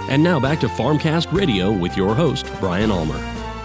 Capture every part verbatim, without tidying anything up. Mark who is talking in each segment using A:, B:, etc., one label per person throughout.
A: And now back to Farmcast Radio with your host, Brian Ulmer.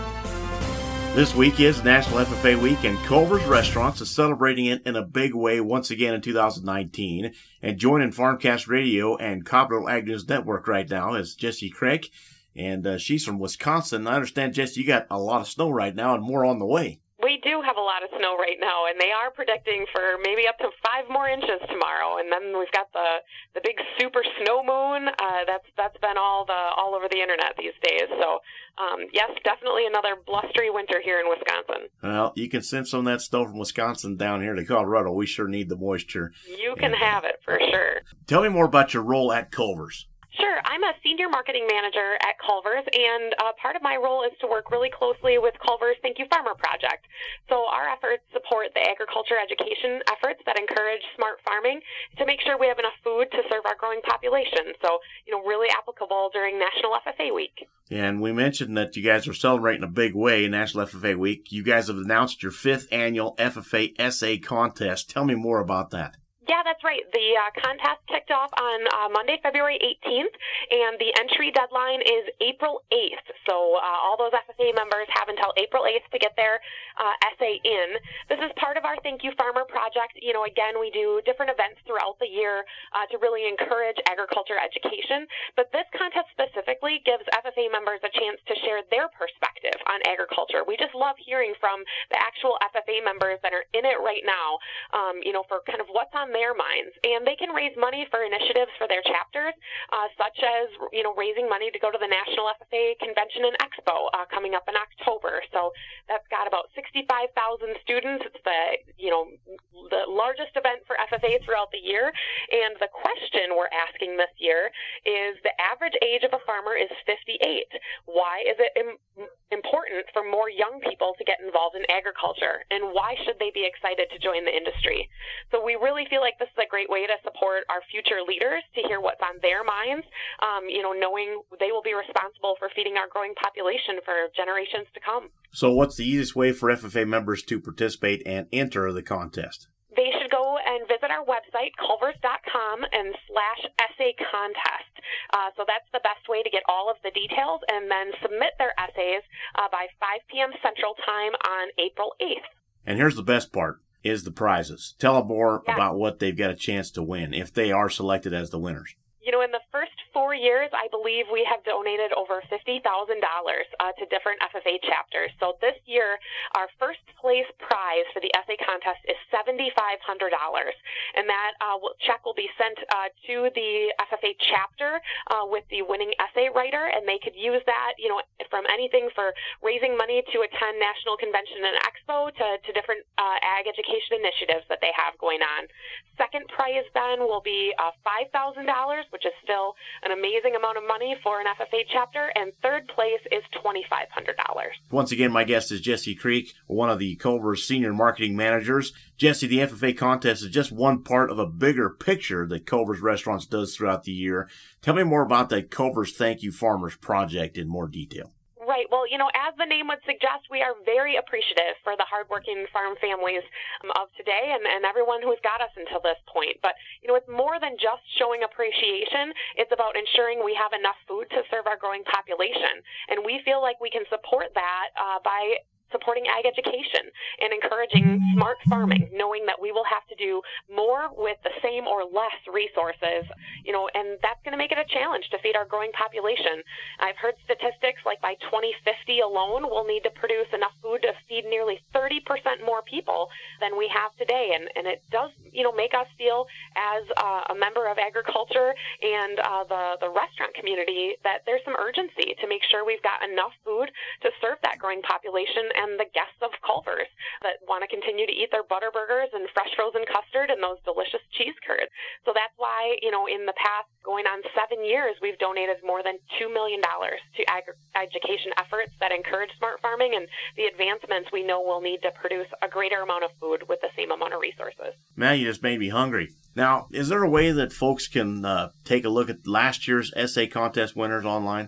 B: This week is National F F A Week, and Culver's Restaurants is celebrating it in a big way once again in two thousand nineteen. And joining Farmcast Radio and Capital Ag News Network right now is Jessie Craig, and uh, she's from Wisconsin. I understand, Jessie, you got a lot of snow right now and more on the way.
C: We do have a lot of snow right now, and they are predicting for maybe up to five more inches tomorrow. And then we've got the the big super snow moon. Uh, that's that's been all the all over the internet these days. So um, yes, definitely another blustery winter here in Wisconsin.
B: Well, you can send some of that snow from Wisconsin down here to Colorado. We sure need the moisture.
C: You can
B: and,
C: have it for sure.
B: Tell me more about your role at Culver's.
C: Sure. I'm a senior marketing manager at Culver's, and uh, part of my role is to work really closely with Culver's Thank You Farmer Project. So our efforts support the agriculture education efforts that encourage smart farming to make sure we have enough food to serve our growing population. So, you know, really applicable during National F F A Week.
B: And we mentioned that you guys are celebrating a big way in National F F A Week. You guys have announced your fifth annual F F A Essay Contest. Tell me more about that.
C: Yeah, that's right. The uh, contest kicked off on uh, Monday, February eighteenth, and the entry deadline is April eighth. So uh, all those F F A members have until April eighth to get their uh, essay in. This is part of our Thank You Farmer project. You know, again, we do different events throughout the year uh, to really encourage agriculture education. But this contest specifically gives F F A members a chance to share their perspective on agriculture. We just love hearing from the actual F F A members that are in it right now, um, you know, for kind of what's on their minds. And they can raise money for initiatives for their chapters, uh, such as, you know, raising money to go to the National F F A Convention and Expo uh, coming up in October. So that's got about sixty-five thousand students. It's the, you know, the largest event for F F A throughout the year. And the question we're asking this year is, the average age of a farmer is fifty-eight. Why is it im- important for more young people to get involved in agriculture? And why should they be excited to join the industry? So we really feel like this is a great way to support our future leaders, to hear what's on their minds, um, you know, knowing they will be responsible for feeding our growing population for generations to come.
B: So what's the easiest way for F F A members to participate and enter the contest?
C: They should go and visit our website, culvers dot com, and slash essay contest. Uh, so that's the best way to get all of the details, and then submit their essays uh, by five p.m. Central Time on April eighth.
B: And here's the best part, is the prizes. Tell them more
C: yeah.
B: about what they've got a chance to win if they are selected as the winners.
C: You know, in the first four years, I believe we have donated over fifty thousand dollars uh, to different F F A chapters. So this year, our first place prize for the essay contest is seven thousand five hundred dollars. And that uh, check will be sent uh, to the F F A chapter uh, with the winning essay writer, and they could use that, you know, from anything for raising money to attend National Convention and Expo to, to different uh, ag education initiatives that they have going on. Second prize then will be uh, five thousand dollars, which is still an amazing amount of money for an F F A chapter, and third place is two thousand five hundred dollars.
B: Once again, my guest is Jessie Creek, one of the Culver's senior marketing managers. Jessie, the F F A contest is just one part of a bigger picture that Culver's Restaurants does throughout the year. Tell me more about the Culver's Thank You Farmers project in more detail.
C: Right. Well, you know, as the name would suggest, we are very appreciative for the hardworking farm families um, of today and, and everyone who's got us until this point. But, you know, it's more than just showing appreciation. It's about ensuring we have enough food to serve our growing population. And we feel like we can support that uh, by supporting ag education and encouraging smart farming, knowing that we will have to do more with the same or less resources, you know, and that's going to make it a challenge to feed our growing population. I've heard statistics like by twenty fifty alone, we'll need to produce enough food to feed nearly thirty percent more people than we have today. And, and it does, you know, make us feel as uh, a member of agriculture and uh, the, the restaurant community that there's some urgency to make sure we've got enough food to serve that growing population and the guests of Culver's that want to continue to eat their butter burgers and fresh frozen custard and those delicious cheese curds. So that's why, you know, in the past, going on seven years, we've donated more than two million dollars to ag- education efforts that encourage smart farming and the advancements we know we'll need to produce a greater amount of food with the same amount of resources.
B: Man, you just made me hungry. Now, is there a way that folks can uh, take a look at last year's essay contest winners online?
C: Uh, we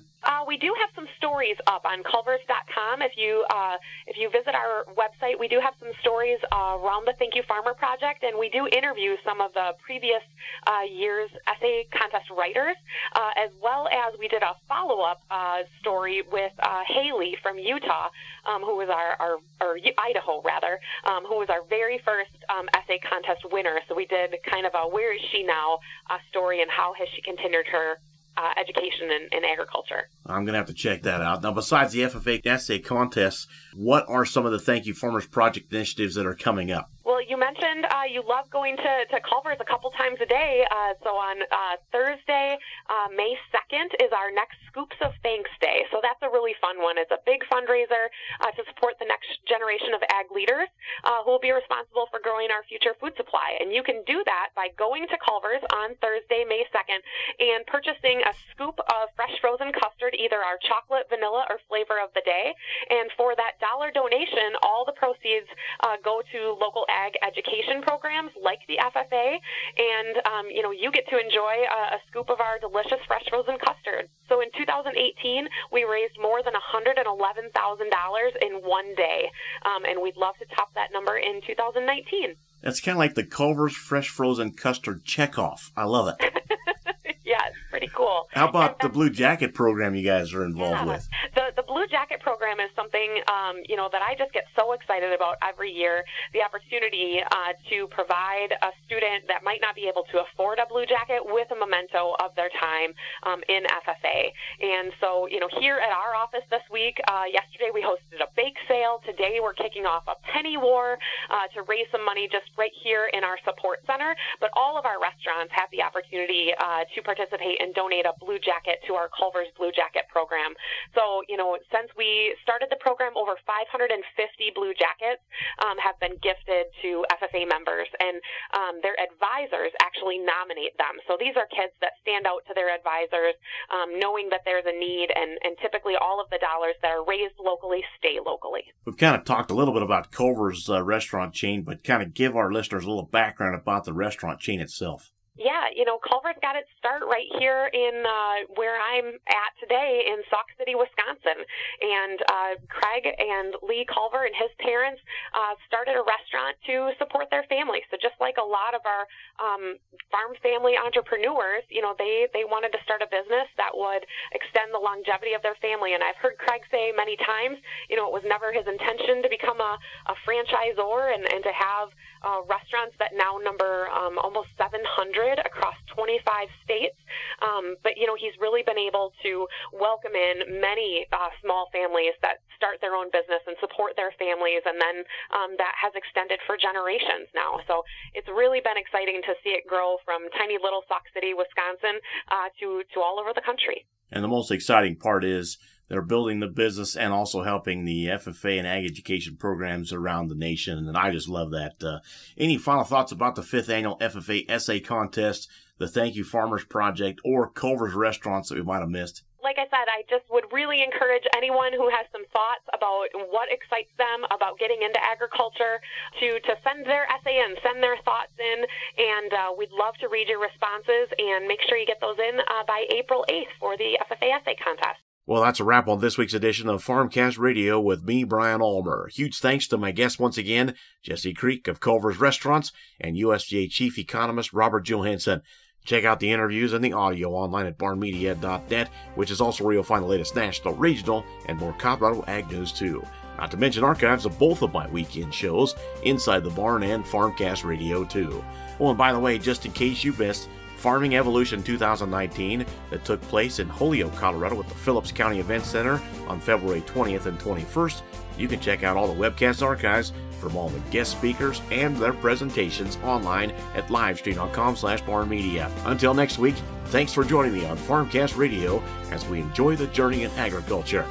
C: we do have some stories up on culvers dot com. If you uh, if you visit our website, we do have some stories uh, around the Thank You Farmer Project, and we do interview some of the previous uh, year's essay contest writers, uh, as well as we did a follow-up uh, story with uh, Haley from Utah, um, who was our, our or Idaho rather, um, who was our very first um, essay contest winner. So we did kind of a "Where is she now?" Uh, story, and how has she continued her uh, education in, in agriculture.
B: I'm going to have to check that out. Now, besides the F F A essay contests, what are some of the Thank You Farmers Project initiatives that are coming up?
C: Well, you mentioned uh, you love going to, to Culver's a couple times a day. Uh, so on uh, Thursday, uh, May second, is our next Scoops of Thanks Day. So that's a really fun one. It's a big fundraiser uh, to support the next generation of ag leaders uh, who will be responsible for growing our future food supply. And you can do that by going to Culver's on Thursday, May second, and purchasing a scoop of fresh frozen custard, either our chocolate, vanilla, or flavor of the day. And for that dollar donation, all the proceeds uh, go to local ag education programs like the F F A, and um, you know, you get to enjoy a, a scoop of our delicious fresh frozen custard. So in two thousand eighteen, we raised more than one hundred eleven thousand dollars in one day, um, and we'd love to top that number in two thousand nineteen.
B: That's kind of like the Culver's Fresh Frozen Custard Checkoff. I love it.
C: Yeah, it's pretty cool.
B: How about the Blue Jacket program you guys are involved
C: yeah.
B: with?
C: The the Blue Jacket program is something um, you know that I just get so excited about every year. The opportunity uh, to provide a student that might not be able to afford a Blue Jacket with a memento of their time um, in F F A. And so, you know, here at our office this week, uh, yesterday we hosted a bake sale. Today we're kicking off a penny war uh, to raise some money just right here in our support center. But all of our restaurants have the opportunity uh, to participate and donate a Blue Jacket to our Culver's Blue Jacket program. So, you know, since we started the program, over five hundred fifty Blue Jackets um, have been gifted to F F A members, and um, their advisors actually nominate them. So these are kids that stand out to their advisors, um, knowing that there's a need, and, and typically all of the dollars that are raised locally stay locally.
B: We've kind of talked a little bit about Culver's uh, restaurant chain, but kind of give our listeners a little background about the restaurant chain itself.
C: Yeah, you know, Culver's got its start right here in uh, where I'm at today in Sauk City, Wisconsin. And uh, Craig and Lee Culver and his parents uh, started a restaurant to support their family. So just like a lot of our um, farm family entrepreneurs, you know, they, they wanted to start a business that would extend the longevity of their family. And I've heard Craig say many times, you know, it was never his intention to become a, a franchisor and, and to have uh, restaurants that now number um, almost seven hundred across twenty-five states. Um, but, you know, he's really been able to welcome in many uh, small families that start their own business and support their families, and then um, that has extended for generations now. So it's really been exciting to see it grow from tiny little Sauk City, Wisconsin, uh, to, to all over the country.
B: And the most exciting part is they're building the business and also helping the F F A and ag education programs around the nation. And I just love that. Uh, any final thoughts about the fifth annual F F A essay contest, the Thank You Farmers Project, or Culver's restaurants that we might have missed?
C: Like I said, I just would really encourage anyone who has some thoughts about what excites them about getting into agriculture to, to send their essay in, send their thoughts in, and uh, we'd love to read your responses, and make sure you get those in uh, by April eighth for the F F A essay contest.
B: Well, that's a wrap on this week's edition of Farmcast Radio with me, Brian Ulmer. Huge thanks to my guests once again, Jesse Creek of Culver's Restaurants and U S D A Chief Economist Robert Johansson. Check out the interviews and the audio online at barn media dot net, which is also where you'll find the latest national, regional, and more Colorado ag news too. Not to mention archives of both of my weekend shows, Inside the Barn and Farmcast Radio too. Oh, and by the way, just in case you missed, Farming Evolution two thousand nineteen that took place in Holyoke, Colorado at the Phillips County Event Center on February twentieth and twenty-first. You can check out all the webcast archives from all the guest speakers and their presentations online at livestream.com slash barnmedia. Until next week, thanks for joining me on Farmcast Radio as we enjoy the journey in agriculture.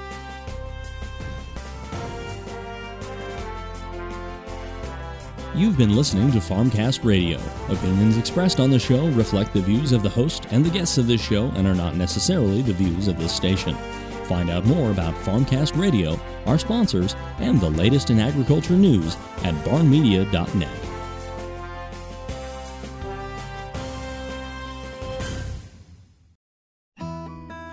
A: You've been listening to Farmcast Radio. Opinions expressed on the show reflect the views of the host and the guests of this show and are not necessarily the views of this station. Find out more about Farmcast Radio, our sponsors, and the latest in agriculture news at barn media dot net.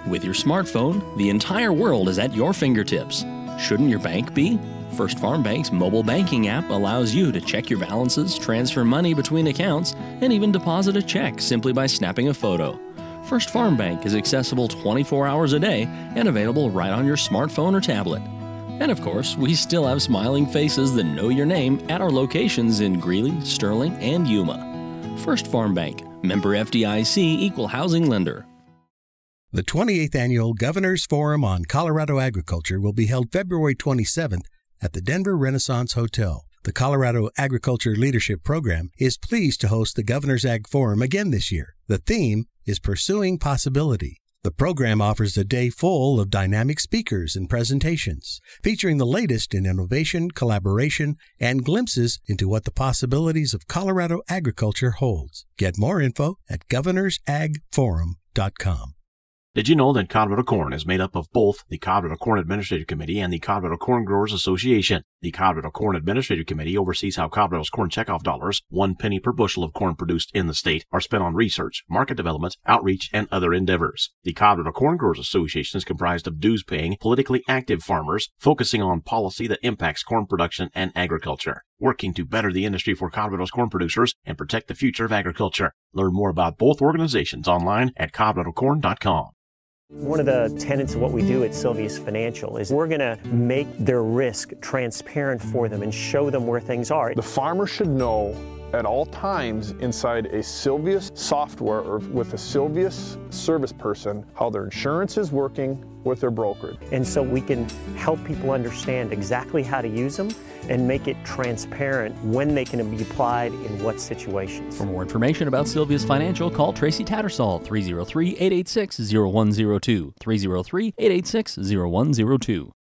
A: With your smartphone, the entire world is at your fingertips. Shouldn't your bank be? First Farm Bank's mobile banking app allows you to check your balances, transfer money between accounts, and even deposit a check simply by snapping a photo. First Farm Bank is accessible twenty-four hours a day and available right on your smartphone or tablet. And of course, we still have smiling faces that know your name at our locations in Greeley, Sterling, and Yuma. First Farm Bank, member F D I C, equal housing lender.
D: The twenty-eighth Annual Governor's Forum on Colorado Agriculture will be held February twenty-seventh at the Denver Renaissance Hotel. The Colorado Agriculture Leadership Program is pleased to host the Governor's Ag Forum again this year. The theme is Pursuing Possibility. The program offers a day full of dynamic speakers and presentations, featuring the latest in innovation, collaboration, and glimpses into what the possibilities of Colorado agriculture holds. Get more info at governors ag forum dot com.
B: Did you know that Colorado Corn is made up of both the Colorado Corn Administrative Committee and the Colorado Corn Growers Association? The Colorado Corn Administrative Committee oversees how Colorado's corn checkoff dollars, one penny per bushel of corn produced in the state, are spent on research, market development, outreach, and other endeavors. The Colorado Corn Growers Association is comprised of dues-paying, politically active farmers focusing on policy that impacts corn production and agriculture, working to better the industry for Colorado's corn producers and protect the future of agriculture. Learn more about both organizations online at colorado corn dot com.
E: One of the tenets of what we do at Sylvius Financial is we're going to make their risk transparent for them and show them where things are.
F: The farmer should know at all times inside a Sylvius software or with a Sylvius service person how their insurance is working with their brokerage.
E: And so we can help people understand exactly how to use them and make it transparent when they can be applied in what situations.
A: For more information about Sylvius Financial, call Tracy Tattersall, three oh three, eight eight six, oh one oh two, three oh three, eight eight six, oh one oh two.